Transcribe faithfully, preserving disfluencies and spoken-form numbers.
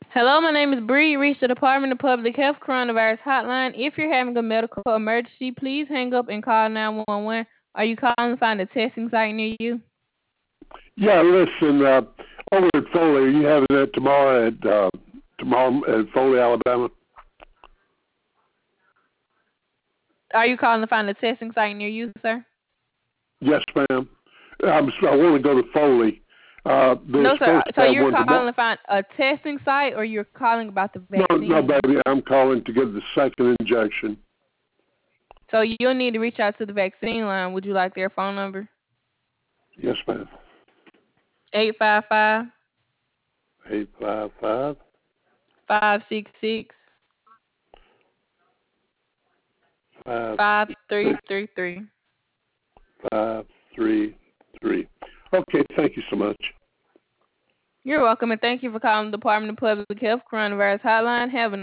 Hello, my name is Bree. You reached the Department of Public Health Coronavirus Hotline. If you're having a medical emergency, please hang up and call nine one one. Are you calling to find a testing site near you? Yeah, listen, uh, over at Foley, are you having that tomorrow at uh, tomorrow at Foley, Alabama? Are you calling to find a testing site near you, sir? Yes, ma'am. I'm, I want to go to Foley. Uh, they're No, sir. supposed So to have you're one calling tomorrow. to find a testing site, or you're calling about the No, no, vaccine? baby, I'm calling to get the second injection. So you'll need to reach out to the vaccine line. Would you like their phone number? Yes, ma'am. eight five five, Eight five five five six six, five five three six three three. five three three. Okay, thank you so much. You're welcome, and thank you for calling the Department of Public Health Coronavirus Hotline. Have a